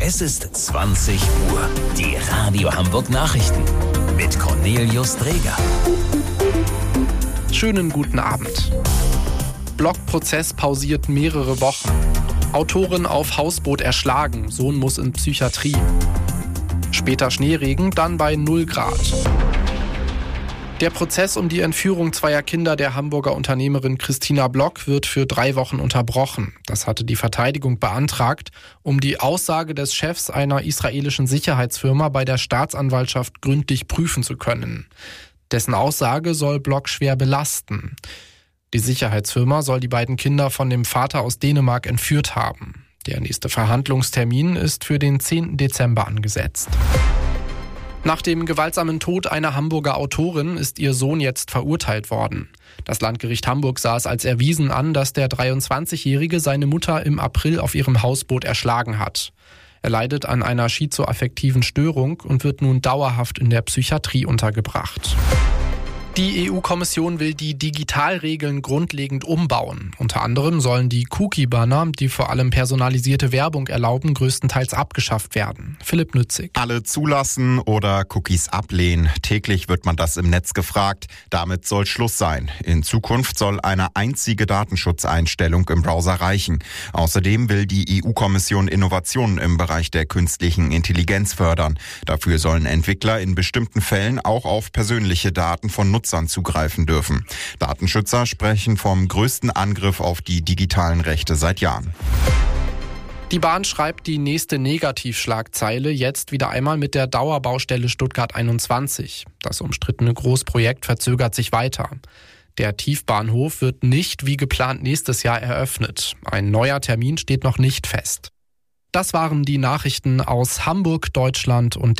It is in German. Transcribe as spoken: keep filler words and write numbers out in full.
Es ist zwanzig Uhr. Die Radio Hamburg Nachrichten mit Cornelius Dreger. Schönen guten Abend. Blockprozess pausiert mehrere Wochen. Autorin auf Hausboot erschlagen, Sohn muss in Psychiatrie. Später Schneeregen, dann bei null Grad. Der Prozess um die Entführung zweier Kinder der Hamburger Unternehmerin Christina Block wird für drei Wochen unterbrochen. Das hatte die Verteidigung beantragt, um die Aussage des Chefs einer israelischen Sicherheitsfirma bei der Staatsanwaltschaft gründlich prüfen zu können. Dessen Aussage soll Block schwer belasten. Die Sicherheitsfirma soll die beiden Kinder von dem Vater aus Dänemark entführt haben. Der nächste Verhandlungstermin ist für den zehnten Dezember angesetzt. Nach dem gewaltsamen Tod einer Hamburger Autorin ist ihr Sohn jetzt verurteilt worden. Das Landgericht Hamburg sah es als erwiesen an, dass der dreiundzwanzigjährige seine Mutter im April auf ihrem Hausboot erschlagen hat. Er leidet an einer schizoaffektiven Störung und wird nun dauerhaft in der Psychiatrie untergebracht. Die E U-Kommission will die Digitalregeln grundlegend umbauen. Unter anderem sollen die Cookie-Banner, die vor allem personalisierte Werbung erlauben, größtenteils abgeschafft werden. Philipp Nützig. Alle zulassen oder Cookies ablehnen. Täglich wird man das im Netz gefragt. Damit soll Schluss sein. In Zukunft soll eine einzige Datenschutzeinstellung im Browser reichen. Außerdem will die E U-Kommission Innovationen im Bereich der künstlichen Intelligenz fördern. Dafür sollen Entwickler in bestimmten Fällen auch auf persönliche Daten von Nutzern zugreifen dürfen. Datenschützer sprechen vom größten Angriff auf die digitalen Rechte seit Jahren. Die Bahn schreibt die nächste Negativschlagzeile jetzt wieder einmal mit der Dauerbaustelle Stuttgart einundzwanzig. Das umstrittene Großprojekt verzögert sich weiter. Der Tiefbahnhof wird nicht wie geplant nächstes Jahr eröffnet. Ein neuer Termin steht noch nicht fest. Das waren die Nachrichten aus Hamburg, Deutschland und